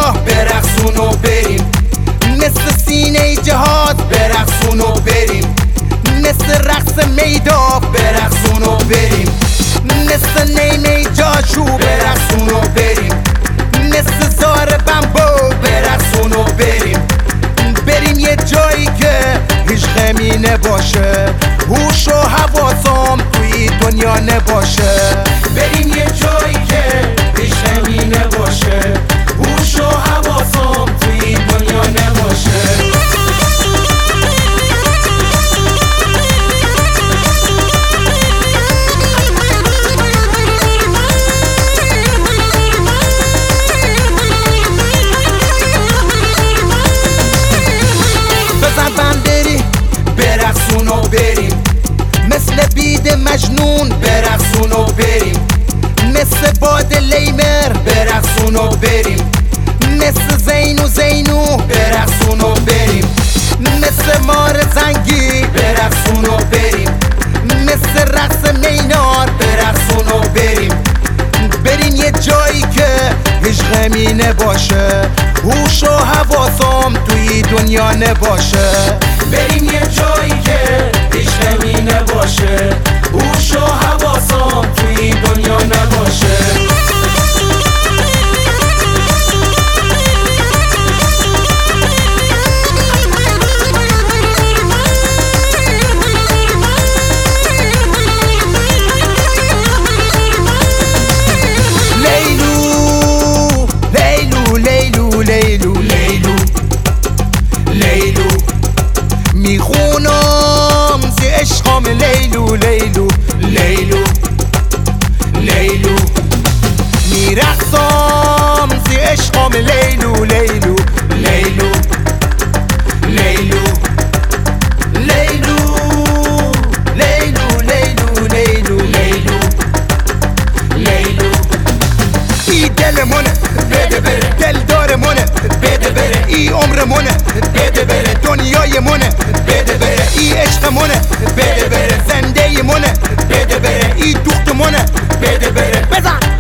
راه برقصون و بریم، مثل سینه جهاد برقصون و بریم، مثل رقص میدان برقصون و بریم، مثل نیمه جاشو برقصون و بریم، مثل زار بمبو برقصون و بریم، بریم یه جایی که هیچ غمی نباشه، هوش و حواسم توی دنیا نباشه. بریم یه جایی که هیچ غمی نباشه، هوش و حواسم توی دنیا نباشه. برقصون و بریم، مثل بید مجنون برقصون و بریم، مثل باد لیمر برقصون و بریم، مثل زینو برقصون و بریم، مثل مار زنگی برقصون و بریم، مثل رقص مینار برقصون و بریم، بریم یه جایی که هیچ غمی نباشه، هوش و حواسم توی دنیا نباشه. بریم یه جایی که هیچ غمی نباشه، هوش و حواسم توی دنیا نباشه. میخونم زی عشقام لیلو لیلو لیلو لیلو، میرقصم زی عشقام لیلو لیلو لیلو لیلو لیلو لیلو لیلو لیلو لیلو لیلو. ای دل منه بده بره، دل دار منه بده بره، ای عمر منه بده بره، دنیای منه بده بره، ای عشق منه بده بره، زنده منه بده بره، ای دوخت منه بده بره. بزن